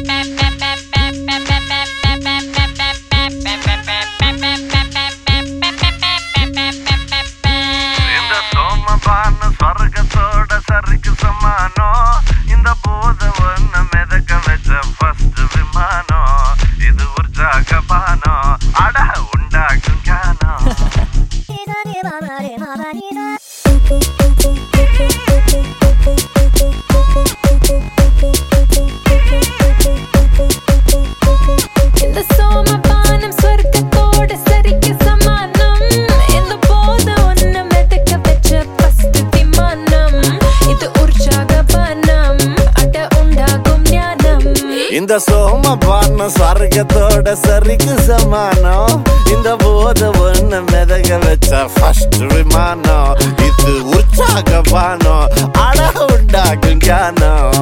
சொர்க்கத்தோட சரிக்கு சமானம் இந்த போத ஒண்ணு மிதக்க வச்ச ஃபர்ஸ்ட் விமானம் இது உற்சாக பானம் அட உண்டாக்கும் ஞானம் இந்த சோமபானம் சொர்க்கத்தோட சரிக்கு சமானம் இந்த போத ஒண்ணு மிதக்க வச்ச ஃபர்ஸ்ட் விமானம் இது உற்சாக பானம் அட உண்டாகும் ஞானம் இந்த சோமபானம் சொர்க்கத்தோட சரிக்கு சமானம் இந்த போத ஒண்ணு மிதக்க வச்ச ஃபர்ஸ்ட் விமானம் இது உற்சாக பானம் அட உண்டாக்கும் ஞானம்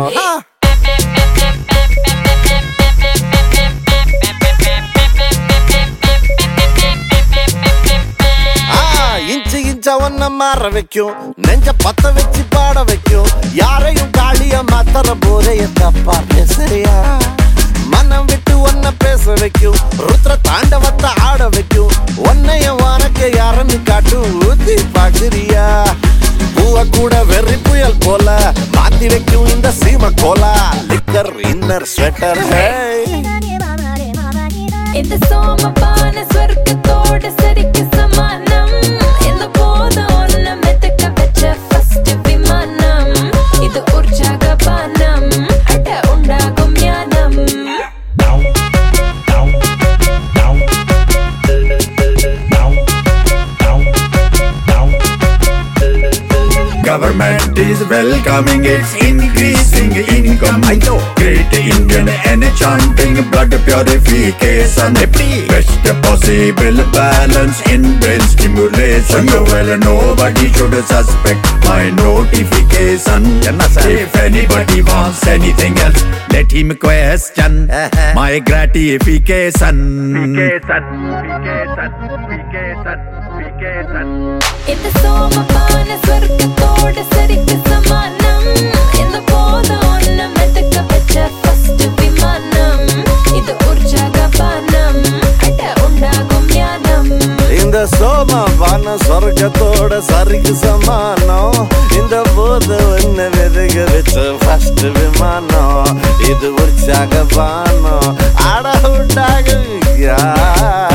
ஒன்ன மாற வைக்கும் நெஞ்ச பத்த வச்சு பாட வைக்கும் யாரையும் காளிய மாத்தற போதைய தப்பா பேசுறியா மனம் விட்டு ஒன்ன பேச வைக்கும் ருத்ர தாண்டவத்தை ஆட வைக்கும் ஒன்னைய வானக்க யாருன்னு காட்டும் ஊத்தி பாக்குறியா பூவ கூட வெறி புயல் போல மாத்தி வைக்கும் இந்த சீம கோலா லிக்கர் இன்னர் ஸ்வெட்டர் இந்த சோமபான சொர்க்கத்தோட சரிக்கு சமானம் இந்த போத ஒண்ணு மிதக்க வச்ச ஃபர்ஸ்ட் விமானம் இது உற்சாக பானம் அட உண்டாகும் ஞானம் Government is welcoming, it's increasing income. I know. Great Indian enchanting, blood purification. Best possible balance in brain stimulation. Well, nobody should suspect my notification. If anybody wants anything else, let him question my gratification. இந்த சோமபான சொர்க்கத்தோட சரிக்கு சமானம் இந்த போத ஒண்ணு மிதக்க வச்ச first விமானம் இது உற்சாக பானம் அட உண்டாகும் ஞானம் இந்த சோமபான சொர்க்கத்தோட சரிக்கு சமானம் இந்த போத ஒண்ணு மிதக்க வச்ச ஃபர்ஸ்ட் விமானம் இது உற்சாக பானம் அட உண்டாகும்